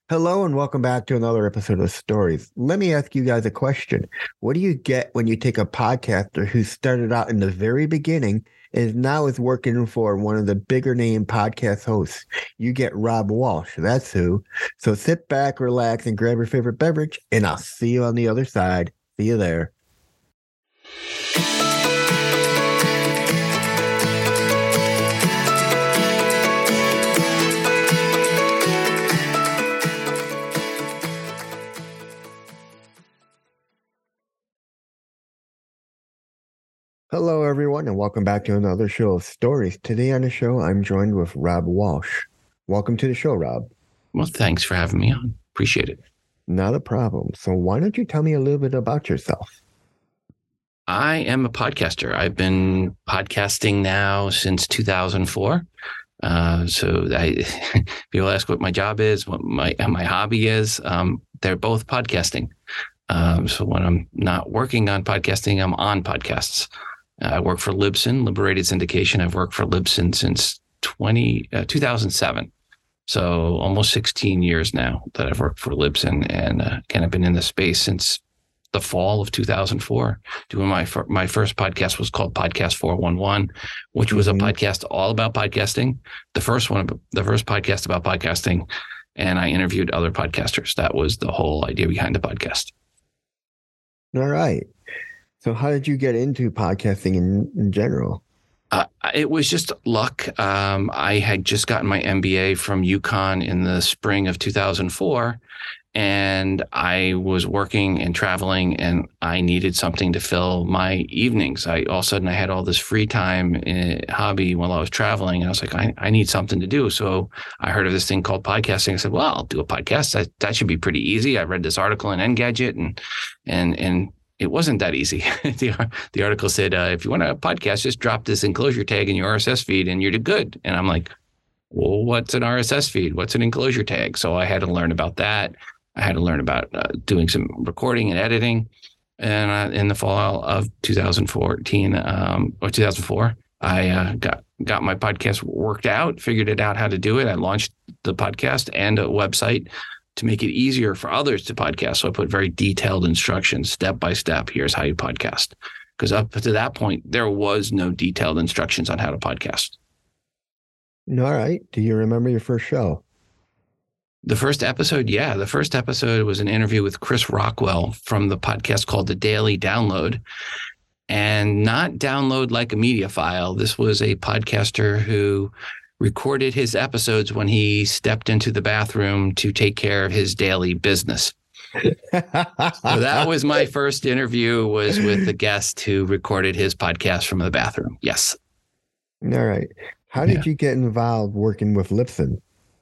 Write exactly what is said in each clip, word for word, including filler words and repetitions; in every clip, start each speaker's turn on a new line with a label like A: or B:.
A: Hello and welcome back to another episode of Stories. Let me ask you guys a question. What do you get when you take a podcaster who started out in the very beginning and now is working for one of the bigger name podcast hosts? You get Rob Walsh. That's who. So sit back, relax, and grab your favorite beverage, and I'll see you on the other side. See you there. Hello, everyone, and welcome back to another show of Stories. Today on the show, I'm joined with Rob Walsh. Welcome to the show, Rob.
B: Well, thanks for having me on. Appreciate it.
A: Not a problem. So why don't you tell me a little bit about yourself?
B: I am a podcaster. I've been podcasting now since two thousand four. Uh, so I, people ask what my job is, what my my hobby is. Um, they're both podcasting. Um, so when I'm not working on podcasting, I'm on podcasts. Uh, I work for Libsyn, Liberated Syndication. I've worked for Libsyn since twenty, uh, two thousand seven. So almost sixteen years now that I've worked for Libsyn, and uh, kind of been in the space since the fall of two thousand four. Doing my my first podcast was called Podcast four one one, which was mm-hmm. a podcast all about podcasting. The first one, the first podcast about podcasting, and I interviewed other podcasters. That was the whole idea behind the podcast.
A: All right. So how did you get into podcasting in, in general?
B: Uh, it was just luck. Um, I had just gotten my M B A from UConn in the spring of two thousand four, and I was working and traveling, and I needed something to fill my evenings. I all of a sudden I had all this free time uh, hobby while I was traveling, and I was like, I, I need something to do. So I heard of this thing called podcasting. I said, well, I'll do a podcast. That that should be pretty easy. I read this article in Engadget, and and and. It wasn't that easy. the, the article said, uh, if you want a podcast, just drop this enclosure tag in your R S S feed and you're good. And I'm like, well, what's an R S S feed? What's an enclosure tag? So I had to learn about that. I had to learn about uh, doing some recording and editing. And uh, in the fall of two thousand fourteen um, or two thousand four, I uh, got got my podcast worked out, figured it out how to do it. I launched the podcast and a website to make it easier for others to podcast. So I put very detailed instructions, step by step. Here's how you podcast. Because up to that point, there was no detailed instructions on how to podcast.
A: All right. Do you remember your first show?
B: The first episode, yeah. The first episode was an interview with Chris Rockwell from the podcast called The Daily Download. And not download like a media file. This was a podcaster who recorded his episodes when he stepped into the bathroom to take care of his daily business. So that was my first interview, was with the guest who recorded his podcast from the bathroom. Yes.
A: All right. How did
B: yeah.
A: you get involved working with Libsyn?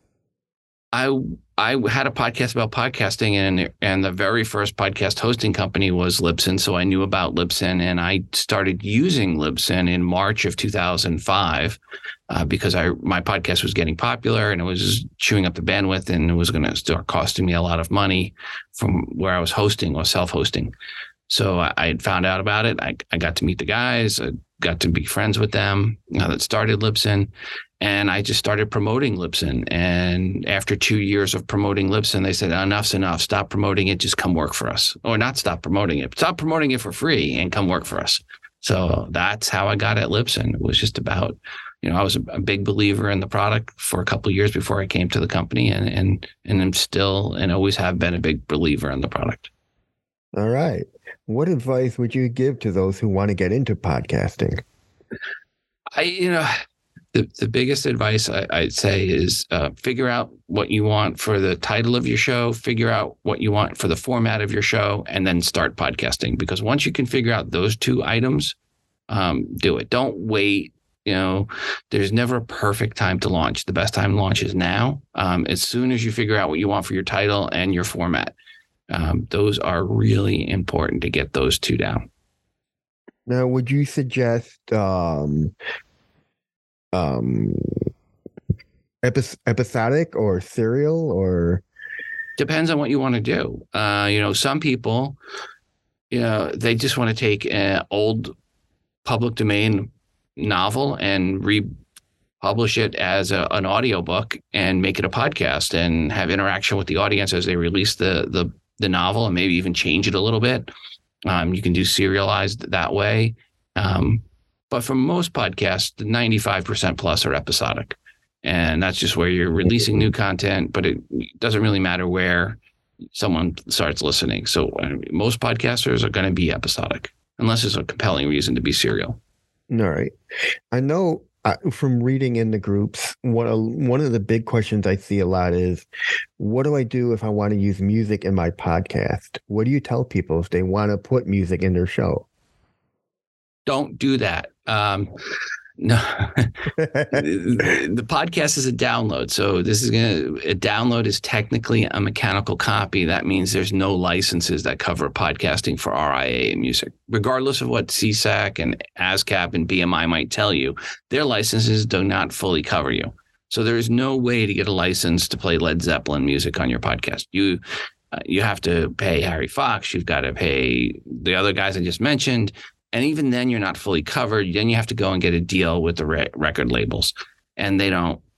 B: I I had a podcast about podcasting, and and the very first podcast hosting company was Libsyn, so I knew about Libsyn, and I started using Libsyn in March of two thousand five uh, because I my podcast was getting popular and it was chewing up the bandwidth, and it was going to start costing me a lot of money from where I was hosting or self-hosting. So I, I had found out about it. I, I got to meet the guys. I got to be friends with them uh, that started Libsyn. And I just started promoting Libsyn. And after two years of promoting Libsyn, they said, enough's enough. Stop promoting it. Just come work for us. Or not stop promoting it. Stop promoting it for free and come work for us. So that's how I got at Libsyn. It was just about, you know, I was a, a big believer in the product for a couple of years before I came to the company. And, and, and I'm still and always have been a big believer in the product.
A: All right. What advice would you give to those who want to get into podcasting?
B: I, you know... The, the biggest advice I, I'd say is uh, figure out what you want for the title of your show, figure out what you want for the format of your show, and then start podcasting. Because once you can figure out those two items, um, do it. Don't wait. You know, there's never a perfect time to launch. The best time to launch is now. Um, as soon as you figure out what you want for your title and your format, um, those are really important to get those two down.
A: Now, would you suggest... Um... Um, epi- episodic or serial or
B: depends on what you want to do. Uh, you know, some people, you know, they just want to take an old public domain novel and re publish it as a, an audiobook and make it a podcast and have interaction with the audience as they release the the the novel, and maybe even change it a little bit. Um, you can do serialized that way. Um, but for most podcasts, the ninety-five percent plus are episodic. And that's just where you're releasing new content, but it doesn't really matter where someone starts listening. So uh, most podcasters are going to be episodic, unless there's a compelling reason to be serial.
A: All right. I know uh, from reading in the groups, one of, one of the big questions I see a lot is, what do I do if I want to use music in my podcast? What do you tell people if they want to put music in their show?
B: Don't do that. Um, no, the, the podcast is a download. So this is going to, a download is technically a mechanical copy. That means there's no licenses that cover podcasting for R I A and music, regardless of what C S A C and ASCAP and B M I might tell you. Their licenses do not fully cover you. So there is no way to get a license to play Led Zeppelin music on your podcast. You, uh, you have to pay Harry Fox. You've got to pay the other guys I just mentioned. And even then, you're not fully covered. Then you have to go and get a deal with the re- record labels, and they don't